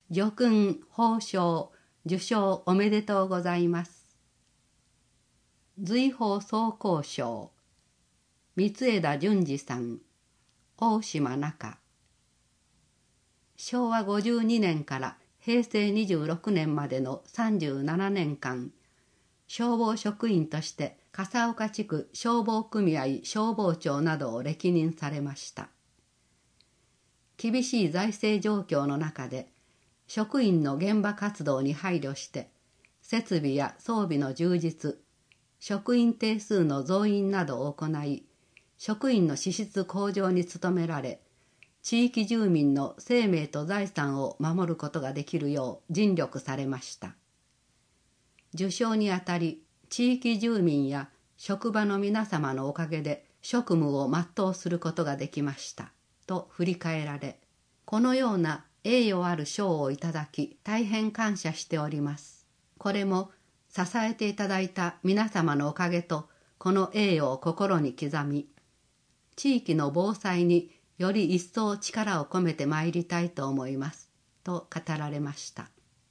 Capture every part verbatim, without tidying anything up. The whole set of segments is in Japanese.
叙勲褒章受章おめでとうございます。瑞宝総工賞三枝淳二さん、大島中。しょうわごじゅうにねんからへいせいにじゅうろくねんまでのさんじゅうななねんかん、消防職員として笠岡地区消防組合消防長などを歴任されました。厳しい財政状況の中で、職員の現場活動に配慮して、設備や装備の充実、職員定数の増員などを行い、職員の資質向上に努められ、地域住民の生命と財産を守ることができるよう尽力されました。受賞にあたり、地域住民や職場の皆様のおかげで職務を全うすることができましたと振り返られ、このような栄誉ある賞をいただき大変感謝しております。これも支えていただいた皆様のおかげとこの栄誉を心に刻み、地域の防災により一層力を込めてまいりたいと思いますと語られました。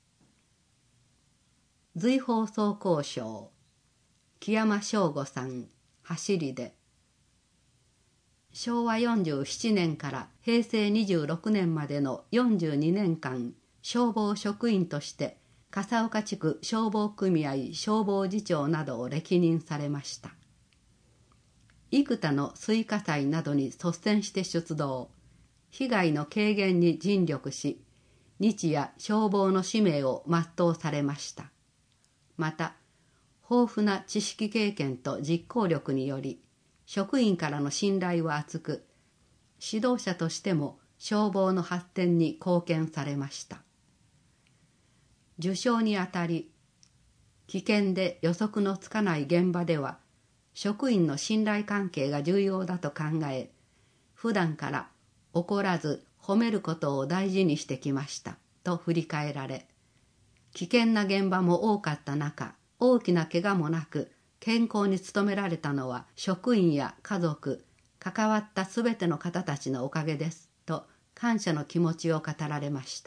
瑞宝総工賞木山正吾さん、走りで。しょうわよんじゅうななねんからへいせいにじゅうろくねんまでのよんじゅうにねんかん、消防職員として笠岡地区消防組合消防次長などを歴任されました。幾多の水火災などに率先して出動、被害の軽減に尽力し、日夜消防の使命を全うされました。また、豊富な知識経験と実行力により、職員からの信頼は厚く、指導者としても消防の発展に貢献されました。受賞にあたり、危険で予測のつかない現場では、職員の信頼関係が重要だと考え、普段から怒らず褒めることを大事にしてきましたと振り返られ、危険な現場も多かった中、大きな怪我もなく健康に努められたのは職員や家族、関わったすべての方たちのおかげですと感謝の気持ちを語られました。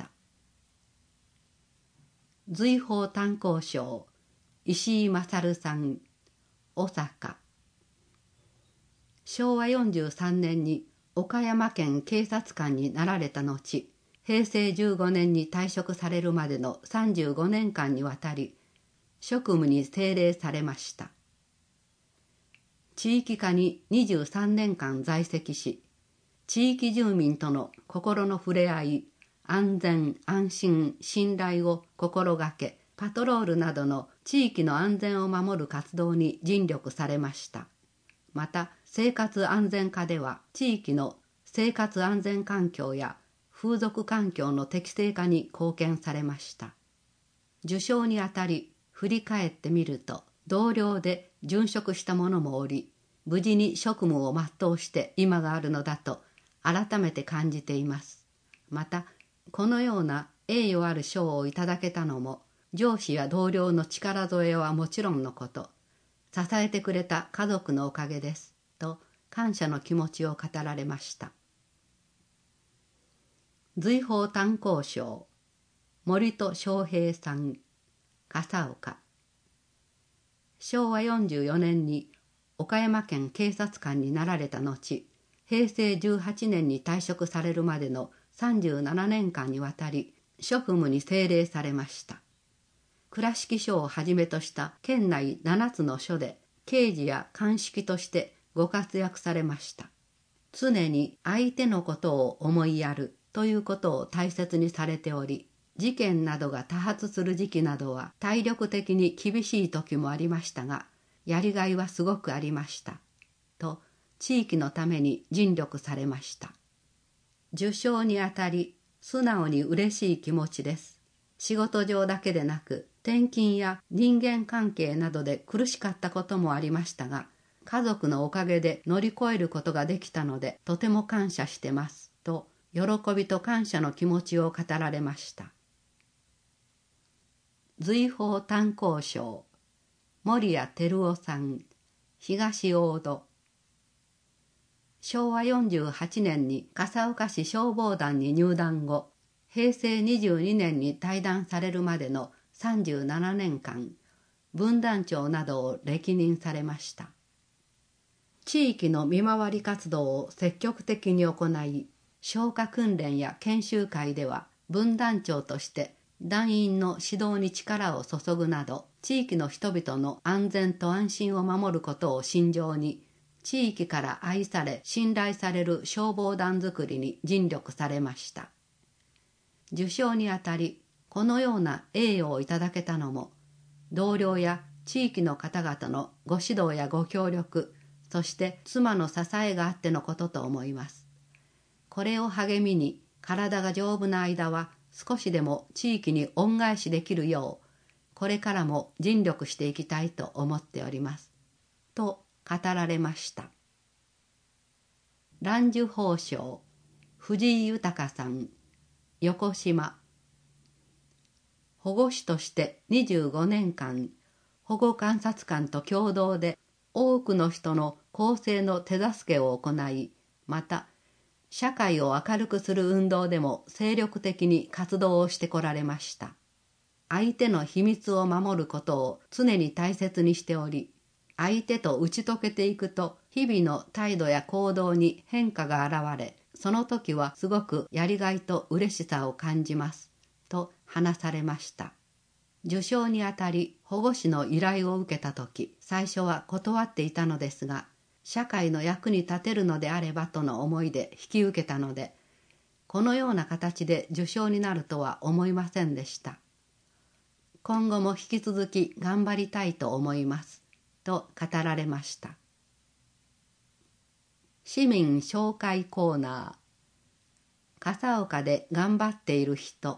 瑞宝炭鉱賞石井勝さん、大阪。しょうわよんじゅうさんねんに岡山県警察官になられた後、へいせいじゅうごねんに退職されるまでのさんじゅうごねんかんにわたり、職務に精励されました。地域課ににじゅうさんねんかん在籍し、地域住民との心の触れ合い、安全・安心・信頼を心がけ、パトロールなどの地域の安全を守る活動に尽力されました。また、生活安全課では地域の生活安全環境や風俗環境の適正化に貢献されました。受賞にあたり、振り返ってみると、同僚で殉職した者もおり、無事に職務を全うして今があるのだと改めて感じています。また、このような栄誉ある賞をいただけたのも、上司や同僚の力添えはもちろんのこと、支えてくれた家族のおかげです、と感謝の気持ちを語られました。瑞宝炭鉱賞森戸昌平さん、笠岡。しょうわよんじゅうよねんに岡山県警察官になられた後、へいせいじゅうはちねんに退職されるまでのさんじゅうななねんかんにわたり職務に精励されました。倉敷署をはじめとした県内ななつの署で刑事や鑑識としてご活躍されました。常に相手のことを思いやるということを大切にされており、事件などが多発する時期などは体力的に厳しい時もありましたが、やりがいはすごくありました。と、地域のために尽力されました。受賞にあたり、素直に嬉しい気持ちです。仕事上だけでなく、転勤や人間関係などで苦しかったこともありましたが、家族のおかげで乗り越えることができたので、とても感謝してます。と、喜びと感謝の気持ちを語られました。瑞宝炭鉱賞森谷照夫さん、東大戸。しょうわよんじゅうはちねんに笠岡市消防団に入団後、 へいせいにじゅうにねんに退団されるまでのさんじゅうななねんかん、分団長などを歴任されました。地域の見回り活動を積極的に行い、消火訓練や研修会では分団長として団員の指導に力を注ぐなど、地域の人々の安全と安心を守ることを信条に、地域から愛され信頼される消防団づくりに尽力されました。受賞にあたり、このような栄誉をいただけたのも、同僚や地域の方々のご指導やご協力、そして妻の支えがあってのことと思います。これを励みに、体が丈夫な間は少しでも地域に恩返しできるよう、これからも尽力していきたいと思っております。と語られました。蘭寿法相、藤井豊さん、横島。保護司としてにじゅうごねんかん、保護観察官と共同で多くの人の更生の手助けを行い、また、社会を明るくする運動でも精力的に活動をしてこられました。相手の秘密を守ることを常に大切にしており、相手と打ち解けていくと日々の態度や行動に変化が現れ、その時はすごくやりがいと嬉しさを感じます、と話されました。受賞にあたり保護司の依頼を受けた時、最初は断っていたのですが、社会の役に立てるのであればとの思いで引き受けたので、このような形で受賞になるとは思いませんでした。今後も引き続き頑張りたいと思います、と語られました。市民紹介コーナー。笠岡で頑張っている人。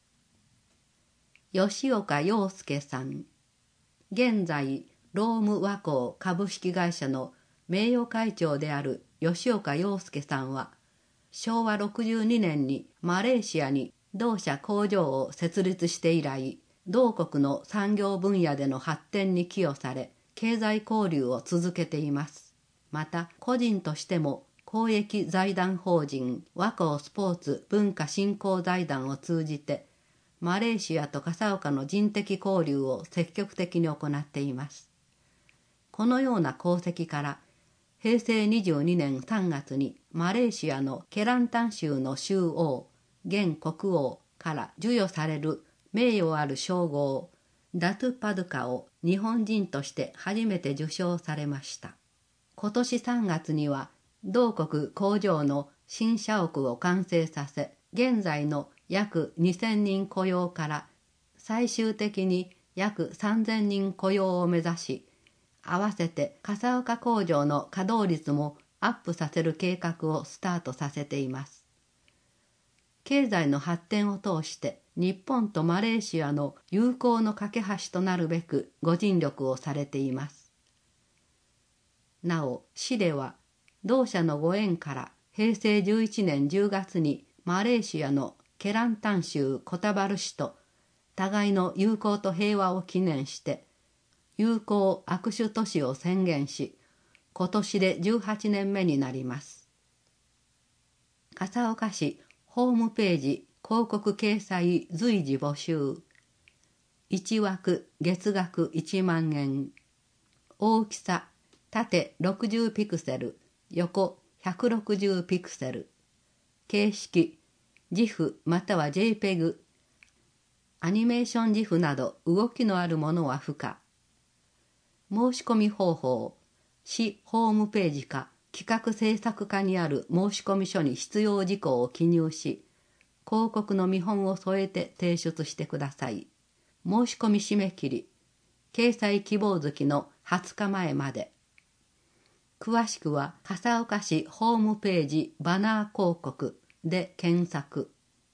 吉岡洋介さん。現在、ローム和光株式会社の名誉会長である吉岡洋介さんは、しょうわろくじゅうにねんにマレーシアに同社工場を設立して以来、同国の産業分野での発展に寄与され、経済交流を続けています。また、個人としても公益財団法人和光スポーツ文化振興財団を通じて、マレーシアと笠岡の人的交流を積極的に行っています。このような功績から、へいせいにじゅうにねんさんがつにマレーシアのケランタン州の州王、現国王から授与される名誉ある称号、ダトゥパドゥカを日本人として初めて受賞されました。今年さんがつには、同国工場の新社屋を完成させ、現在の約にせんにん雇用から最終的に約さんぜんにん雇用を目指し、合わせて笠岡工場の稼働率もアップさせる計画をスタートさせています。経済の発展を通して日本とマレーシアの友好の架け橋となるべくご尽力をされています。なお、市では同社のご縁からへいせいじゅういちねんじゅうがつにマレーシアのケランタン州コタバル市と互いの友好と平和を記念して友好握手都市を宣言し、今年でじゅうはちねんめになります。笠岡市ホームページ広告掲載随時募集。いちわく月額いちまんえん。大きさ縦ろくじゅうピクセル、横ひゃくろくじゅうピクセル。形式 ジフ または ジェイペグ。アニメーション ジフ など動きのあるものは不可。申し込み方法、市ホームページか企画制作課にある申込書に必要事項を記入し、広告の見本を添えて提出してください。申し込み締め切り、掲載希望月のはつかまえまで。詳しくは笠岡市ホームページバナー広告で検索。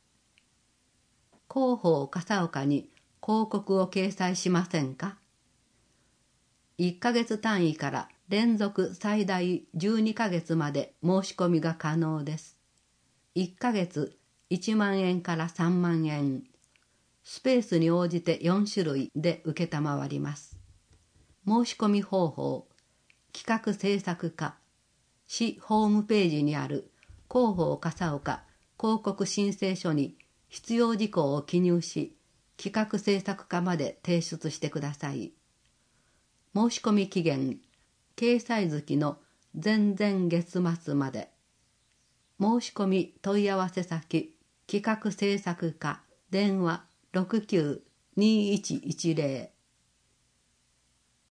広報笠岡に広告を掲載しませんか？いっかげつ単位から連続最大じゅうにかげつまで申し込みが可能です。いっかげついちまんえんからさんまんえん。スペースに応じてよんしゅるいで受けたまわります。申し込み方法、企画制作課、市ホームページにある広報笠岡広告申請書に必要事項を記入し、企画制作課まで提出してください。申し込み期限、掲載月の前々月末まで。申し込み問い合わせ先、企画制作課、電話ろくきゅう にいちいちゼロ